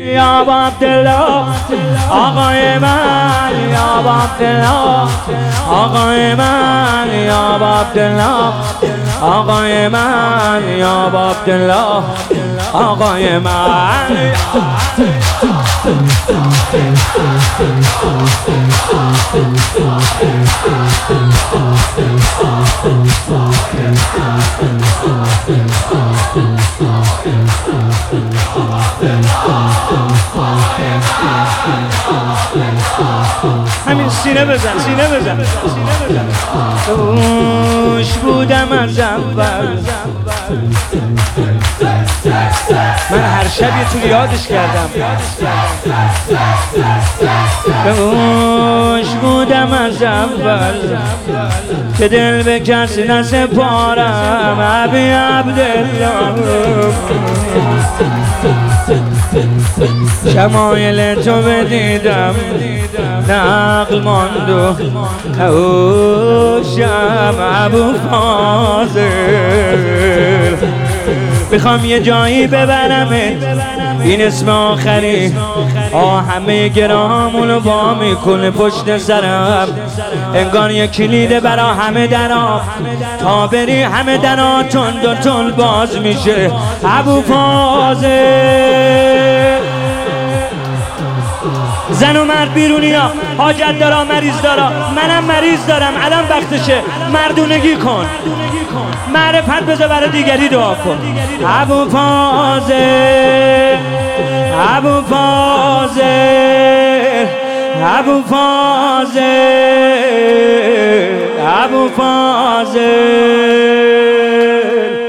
یا عبدالله آقای من، یا عبدالله آقای من، یا عبدالله آقای من، یا عبدالله آقای من. همین سینه بزن، سینه بزن. خوش بودم از اول، من هر شب یه طور یادش کردم. خوش بودم از اول که دل به کسی نسپارم. ابی عبدالله شمایل تو بدیدم، نقل ماند و اوشم ابو فاضل. میخوام یه جایی ببرمت، این اسم آخری همه گرامونو با میکنه پشت سرم. انگار یه کلیده برا همه درا، تا بری همه درا تند و تند باز میشه. ابو فاضل زن و مرد بیرونی ها، حاجت دارا مریض دارا، منم مریض دارم، الان وقتشه. مردونگی کن، معرفت بذار برای دیگری دعا کن. ابو فاضل، ابو فاضل، ابو فاضل، ابو فاضل.